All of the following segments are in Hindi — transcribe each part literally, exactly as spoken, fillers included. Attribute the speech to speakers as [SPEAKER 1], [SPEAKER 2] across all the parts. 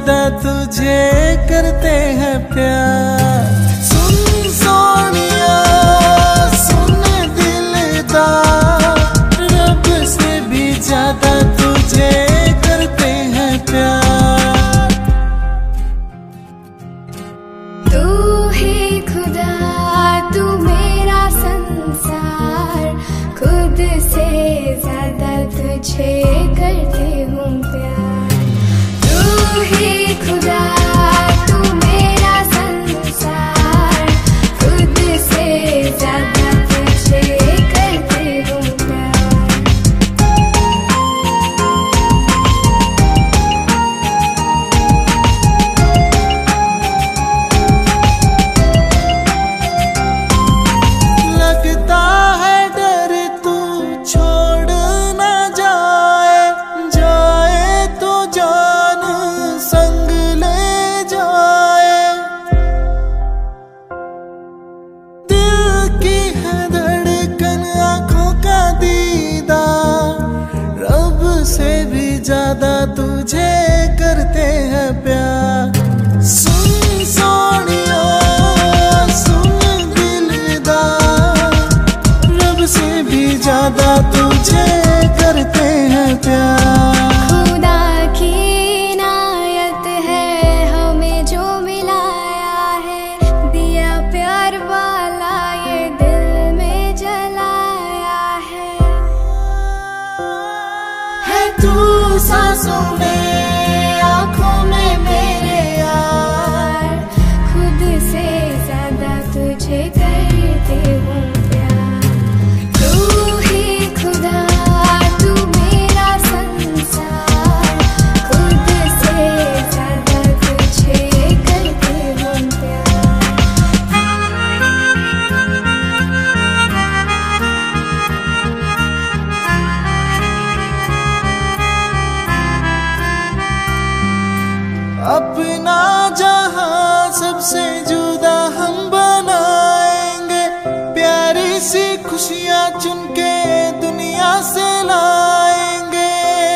[SPEAKER 1] ज्यादा तुझे करते हैं प्यार। सुन सोनिया सुन दिलदार, रब से भी ज्यादा तुझे करते हैं प्यार।
[SPEAKER 2] तू ही खुदा तू मेरा संसार, खुद से ज्यादा तुझे करती हूँ प्यार। तू ही खुदा तू मेरा संसार, खुद से ज्यादा तुझे करती हूँ प्यार।
[SPEAKER 1] लगता है डर तू छोड़ ना जाए, जाए तो जान संग ले जाए। दिल की है धड़कन आंखों का दीदार, रब से भी ज्यादा तुझे करते हैं प्यार। सुन सोनिया सुन दिलदार, रब से भी ज्यादा तुझे करते हैं प्यार।
[SPEAKER 2] खुदा की इनायत है हमें जो मिलाया है, दिया प्यार वाला ये दिल में जलाया है।
[SPEAKER 1] है तू सांसों में आँखों में मेरे यार,
[SPEAKER 2] खुद से ज्यादा तुझे करती हूँ प्यार। तू ही खुदा तू मेरा संसार, खुद से ज्यादा तुझे करती हूँ प्यार।
[SPEAKER 1] अपना जहां सबसे जुदा हम बनाएंगे, प्यारी सी खुशियां चुन के दुनिया से लाएंगे।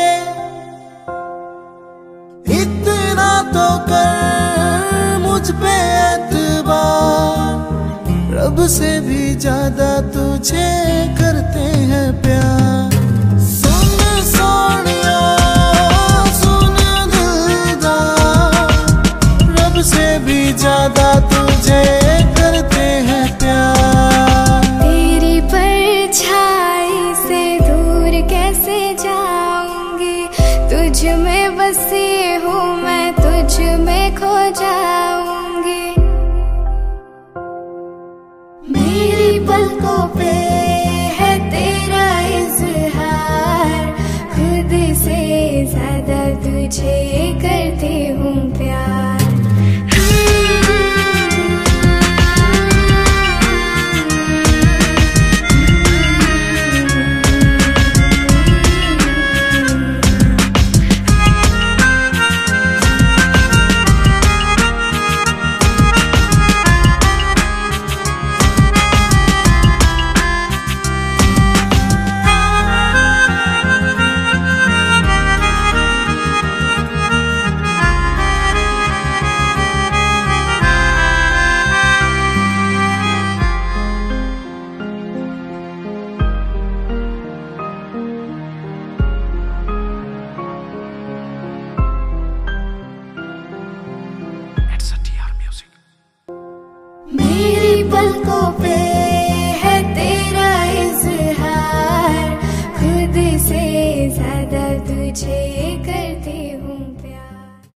[SPEAKER 1] इतना तो कर मुझ पे एतबार, रब से भी ज्यादा तुझे करते हैं प्यार। सुन सोनिया सुन दिलदार, रब से भी ज्यादा तुझे करते हैं प्यार।
[SPEAKER 2] तेरी परछाई से दूर कैसे जाऊंगी, तुझ में बसी हूँ मैं तुझ में खो जाऊंगी। मेरी पलकों पे है तेरा इज़हार, खुद से ज्यादा तुझे करती हूँ प्यार। मेरी पलकों पे